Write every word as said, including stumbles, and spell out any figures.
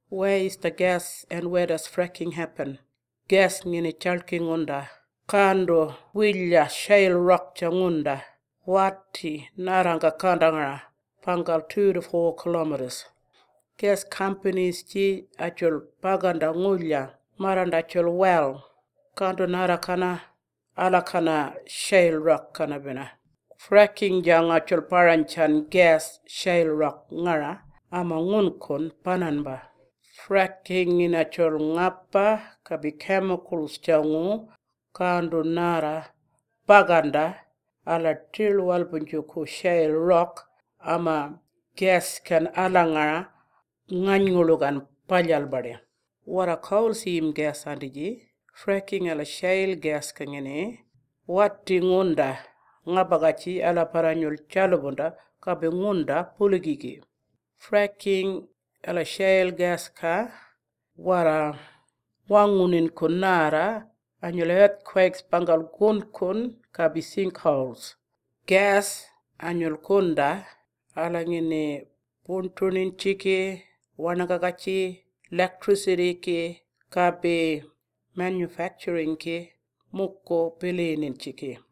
Where is the gas and where does fracking happen? Gas ngini chalki ngunda. Kando willa shale rock changunda. Wati naranga kandangara. Pangal two to four kilometers. Gas companies chi achul paganda ngulya. Maranda achul well. Kando narakana alakana shale rock kanabina. Fracking jang achul paranchan gas shale rock ngara. Ama ngunkon pananba. Fracking in achol ngapa kabi chemicals changu kando nara paganda ala til walpunjuku shale rock ama gas kan alangara nganyulugan palyal bare. Wara kaul sim gas andiji fracking ala shale gas kangene wati ngunda ngabagachi ala paranyul chalubunda kabi ngunda puligigi. Fracking ala shale gas ka wara wangunin kunara annual earthquakes pangal kun kun kabi sinkholes. Gas annual kunda ala ngine puntunin chiki wanagagachi electricity ki kabi manufacturing ki mukko pilinin chiki.